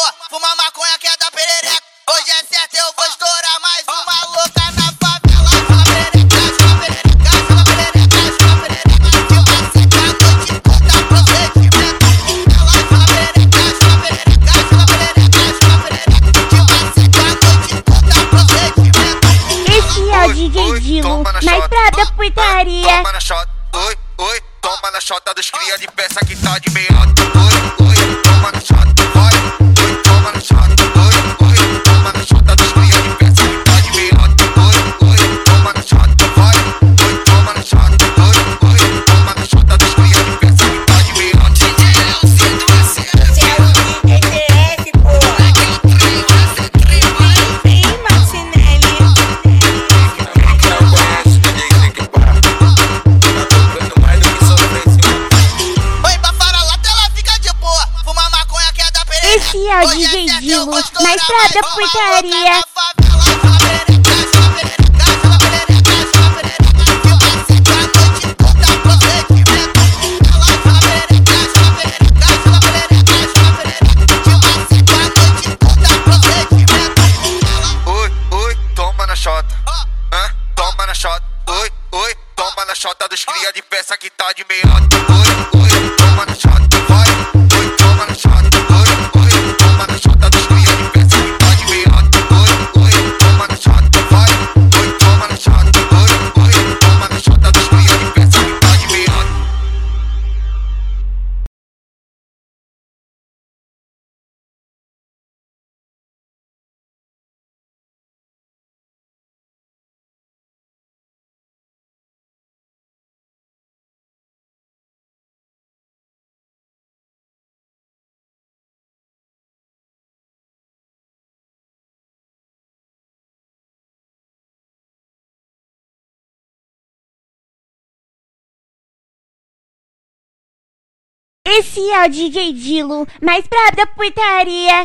boa, fuma maconha que é da perereca. Hoje é certo, eu vou estourar mais uma louca na favela. Chama perereca, chama perereca, chama perereca, chama perereca. Que vai secar a noite toda procedimento. Ela chama perereca, chama perereca, chama perereca, chama perereca. Que vai secar a noite toda procedimento. Esse é o DJ Dilo, mais braba putaria. Toma na shot, oi, oi, toma na shota dos cria de peça que tá de meiota. Oi, oi, toma na shot, vai, oi, toma na shot, oi, oi, toma na shota dos cria de peça que tá de meiota. Oi, oi, toma na shot, vai, oi, toma na shot, oi, oi, toma na shota dos cria de peça que tá de meiota. DJ Leozinho do ACF. Esse é o DJ TF, porra. Aqui o trem, esse trem vai. Vem, Marcinelli. Oi, pra farolata ela fica de boa, fuma maconha que é da perereca. Esse é o Hoje DJ certo, eu Dilo, vou estourar mais braba mais uma putaria. louca na favela. Chama perereca, chama perereca, chama perereca, chama perereca. Que vai secar a noite toda procedimento. Ela chama perereca, chama perereca, chama perereca, chama perereca. Que vai secar a noite toda procedimento. Oi, oi, toma na shota, toma na shot, oi, oi, toma na shota dos cria de peça que tá de meiota. Oi, oi, toma na shot, vai, oi, toma na shot, oi, oi, toma na shota dos cria de peça que tá de meiota. Oi, oi, toma na shot, vai, oi, toma na shot, oi, oi, toma na shota dos cria de peça que tá de meiota. Esse é o DJ Dilo, mais braba putaria.